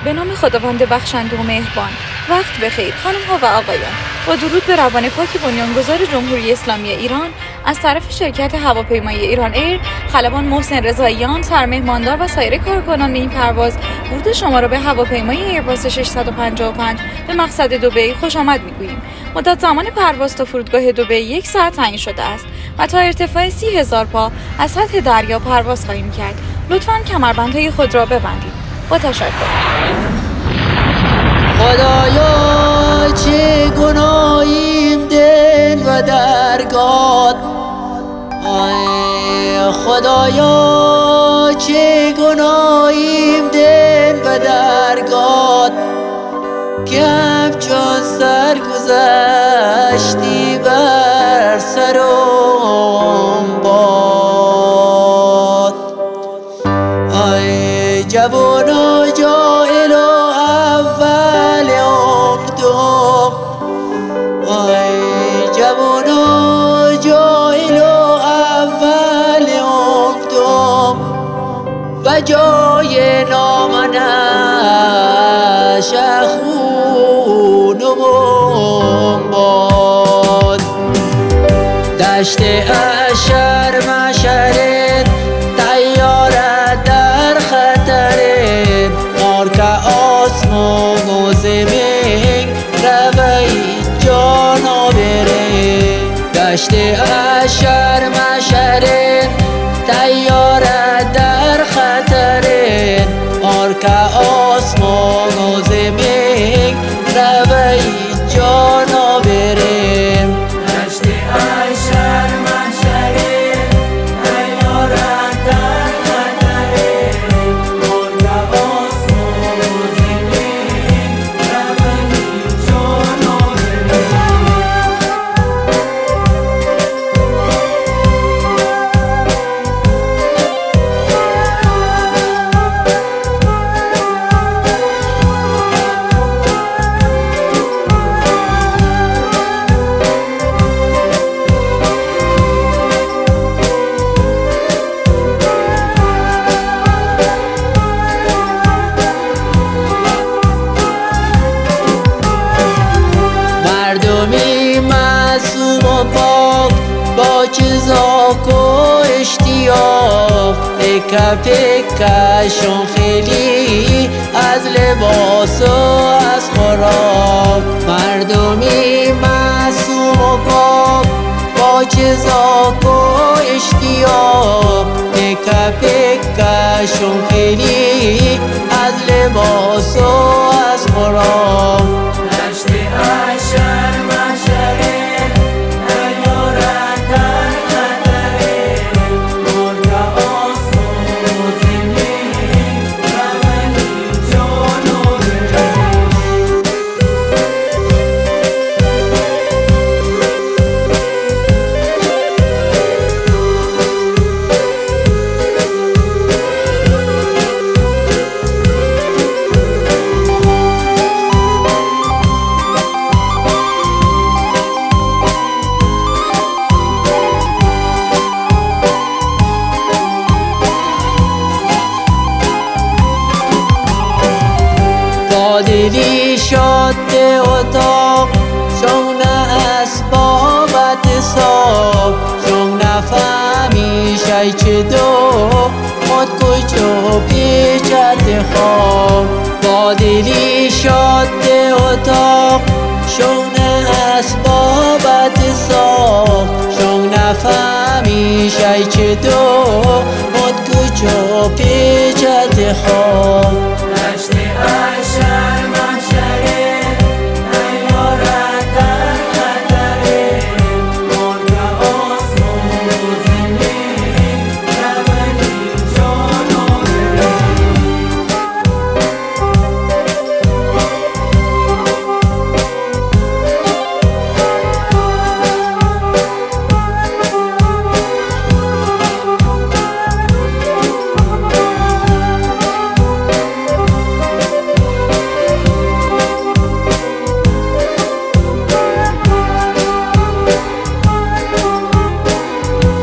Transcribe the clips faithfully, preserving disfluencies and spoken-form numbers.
به نام خداوند بخشنده و مهربان. وقت بخیر خانم ها و آقایان. با درود به روان پاک بنیانگذار جمهوری اسلامی ایران، از طرف شرکت هواپیمایی ایران ایر، خلبان محسن رضاییان، سرمهماندار و سایر کارکنان این پرواز، ورود شما را به هواپیمای ایرباس ششصد و پنجاه و پنج به مقصد دبی خوش آمد میگوییم. مدت زمان پرواز تا فرودگاه دبی یک ساعت تعیین شده است و تا ارتفاع سی هزار پا از سطح دریا پرواز خواهیم کرد. لطفاً کمربندهای خود را ببندید. با تشکر. خدایا چه گناهیم دل و درگاه، آی خدایا چه گناهیم دل و درگاه، که همچون سر گذشتی بر سرم باد. آی جوان و جاهل و اول عمدم، آی جوان و جاهل و اول عمدم، و جای نامنش خونم باد. دشت اشر مشرد تیاره در خطرد، مارک آسمان و زمین روی جانا بره. دشت اشر مشرد تیاره در خطرد، مارک آسمان و زمین روی جانا بره. مردمی معصوم و پاک با چیزاک و اشتیاق، پکه پکه‌شون خیلی از لباس و از خوراک. مردمی معصوم و پاک با چیزاک و اشتیاق، پکه پکه‌شون خیلی از لباس و از خوراک. دلی شده اتاق شون اسبابت حساب، شون نفهمی شای چه دو خود کجا پیچت خواب. با دلی شده اتاق شون اسبابت حساب، شون نفهمی شای چه دو خود کجا پیچت خواب.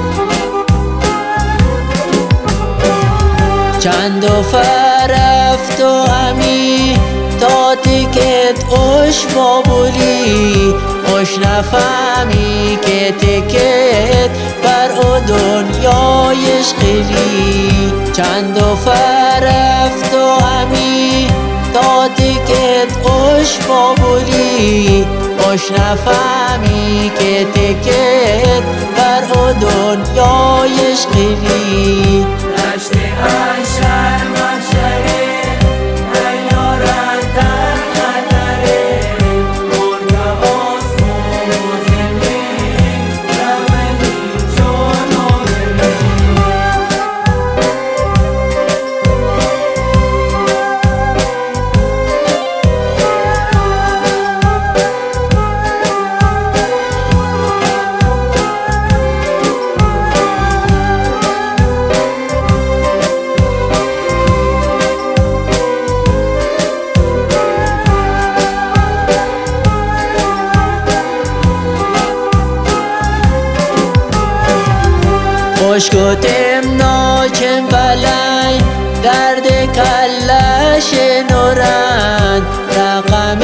چند و فرفت رفت و همی تا تکت اش بابولی اش نفهمی که تکت بر او دنیایش خیلی چند و فرفت و همی تا تکت اش بابولی اش نفهمی که تکت بر او دنیایش خیلی دشت انشر محشره نیارد در خطره مرگ آسمان و زمین رمنی جان آبرین خوشگوتم ناچم بلای درد کلش نورند رقم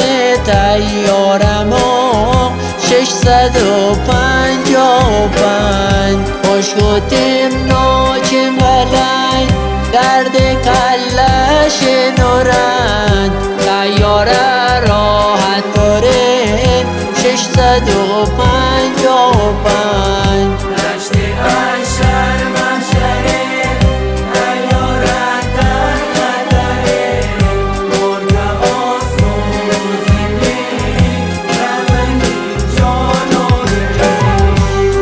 تیارمو ششصد و پنجاه و پنج خوشگوتم ناچم بلای درد کلش نورند تیاره راحت داره ششصد و پنجاه و پنج دشت انشر محشره نیارد در خطره مرگ آسمان و زمین رمنی جان آبرین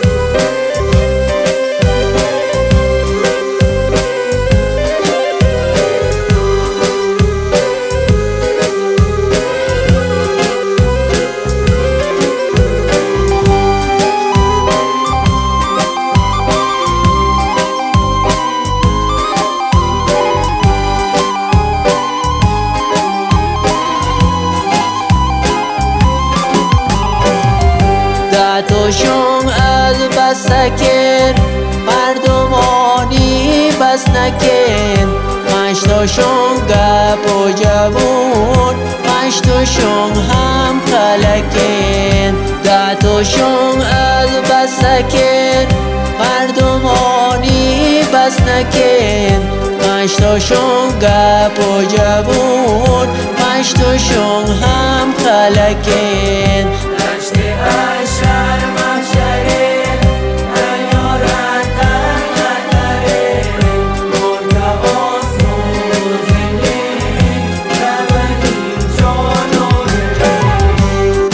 توشون از بس نکن مردمانی بس نکن مشتاشون گپ و جوون مشتاشون هم کلکن دهتاشون از بس نکن مردمانی بس نکن مشتاشون گپ و جوون مشتاشون هم کلکن دشت انشر محشره نیارد در خطره مرگ آسمان و زمین رمنی جان آبرین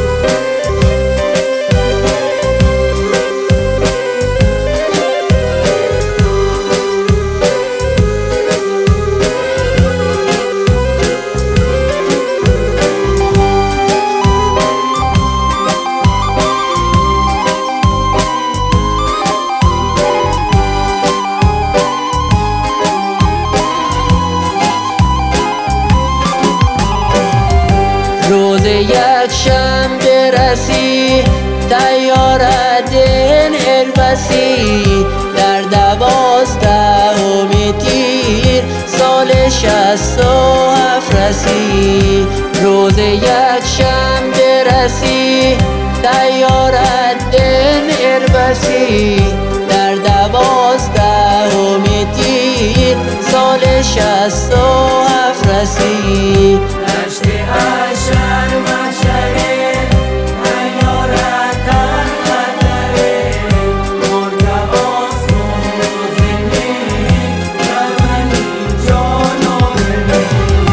روز یک شنبه رسی تیاره دین اربسی در دوازدهم تیر سال شصت و هفت رسی روز یک شنبه رسی تیاره دین اربسی در دوازدهم تیر سال شصت و هفت رسی دشت انشر محشره نیارد در خطره مرگ آسمان و زمین رمنی جان آبرین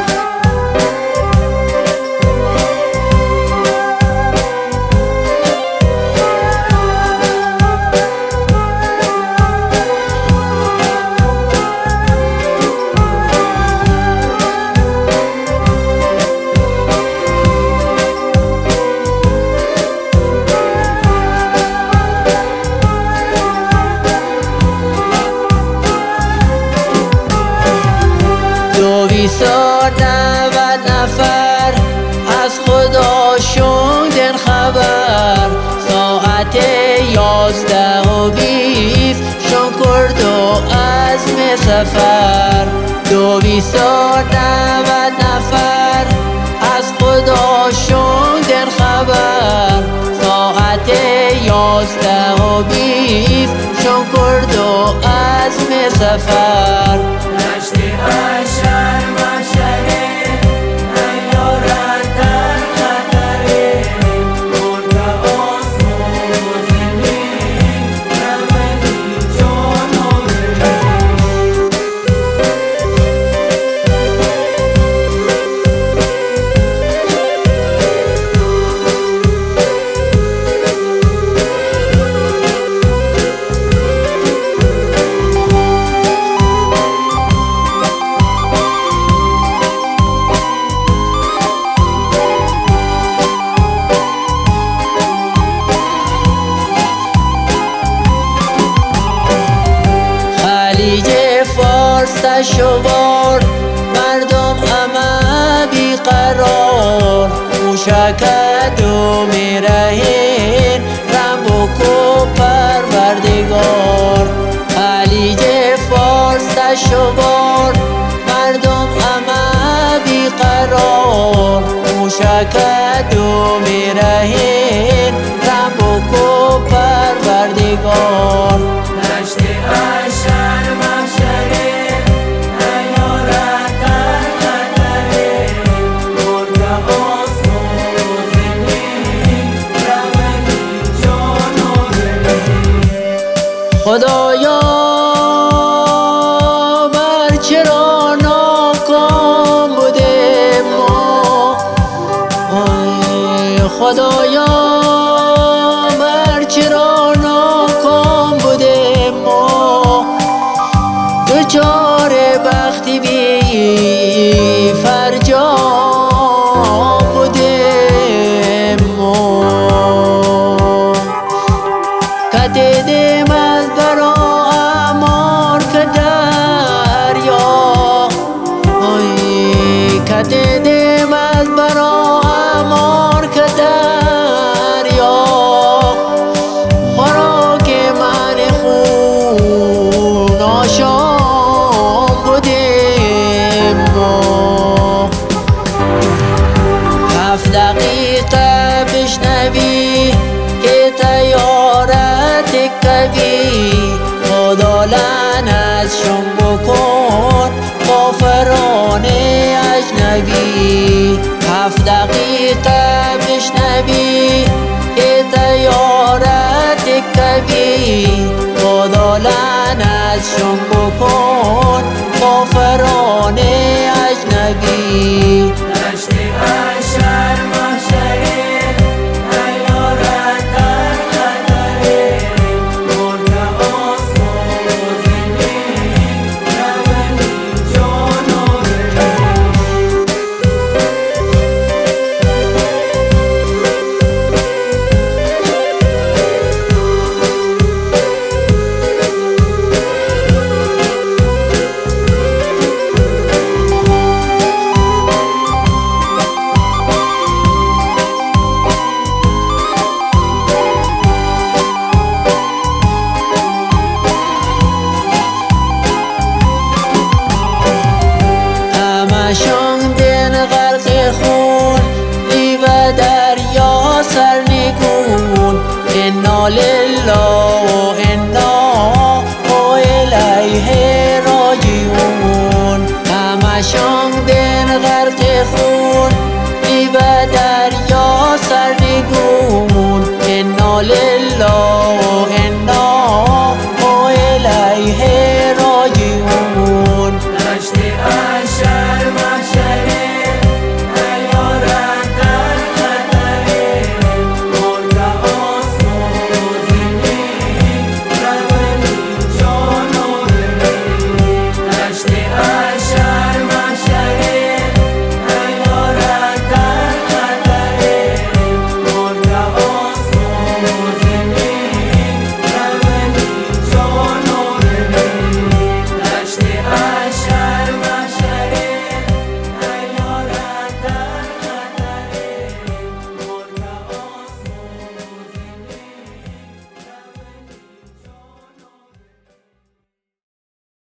دویسار نود نفر از خداشون دن خبر ساعت یازده و بیست شون کرد و عزم سفر دو دویست نود نفر از خداشون دن خبر ساعت یازده و بیست شون کرد و عزم سفر دشت اشر محشره ایارت در خطره مرد آسمان و زمین رمضی جان و شوار مردم همه بیقرار موشکت و میرهین رمبوک و پروردگار خلیج فارس شوار مردم همه بیقرار موشکت و میرهین رمبوک و پروردگار دشت اشر محشره خدایا بر چرا ناکام بوده ما آی خدایا بر چرا ناکام بوده ما دچار بختی بی فرجام بوده ما کتیدیم از برا امار که دریا آی کتیدیم از برا امار که دریا خوراک من خون آشام بودیم ما هفت دقیقه بشنوی که تیارت کبی خدا لعنتشون بکن کافران اجنبی هفت دقیقه بشنوی که تیارت کبی خدا لعنتشون بکن